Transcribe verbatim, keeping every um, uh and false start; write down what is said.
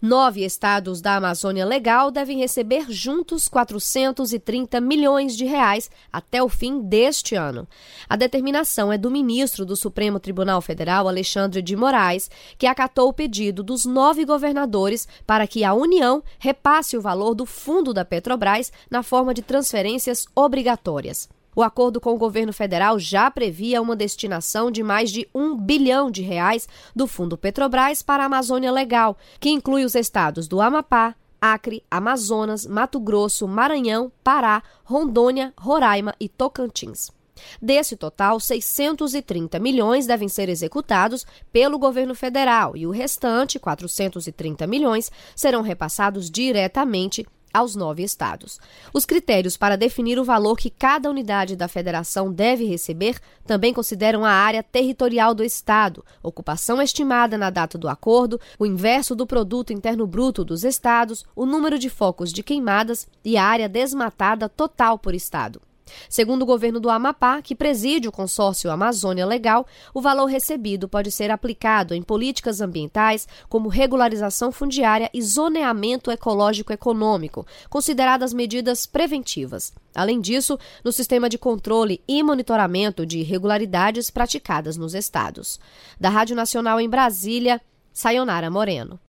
Nove estados da Amazônia Legal devem receber juntos quatrocentos e trinta milhões de reais até o fim deste ano. A determinação é do ministro do Supremo Tribunal Federal, Alexandre de Moraes, que acatou o pedido dos nove governadores para que a União repasse o valor do fundo da Petrobras na forma de transferências obrigatórias. O acordo com o governo federal já previa uma destinação de mais de um bilhão de reais do Fundo Petrobras para a Amazônia Legal, que inclui os estados do Amapá, Acre, Amazonas, Mato Grosso, Maranhão, Pará, Rondônia, Roraima e Tocantins. Desse total, seiscentos e trinta milhões devem ser executados pelo governo federal e o restante, quatrocentos e trinta milhões, serão repassados diretamente aos nove estados. Os critérios para definir o valor que cada unidade da federação deve receber também consideram a área territorial do estado, ocupação estimada na data do acordo, o inverso do produto interno bruto dos estados, o número de focos de queimadas e a área desmatada total por estado. Segundo o governo do Amapá, que preside o consórcio Amazônia Legal, o valor recebido pode ser aplicado em políticas ambientais como regularização fundiária e zoneamento ecológico-econômico, consideradas medidas preventivas. Além disso, no sistema de controle e monitoramento de irregularidades praticadas nos estados. Da Rádio Nacional em Brasília, Sayonara Moreno.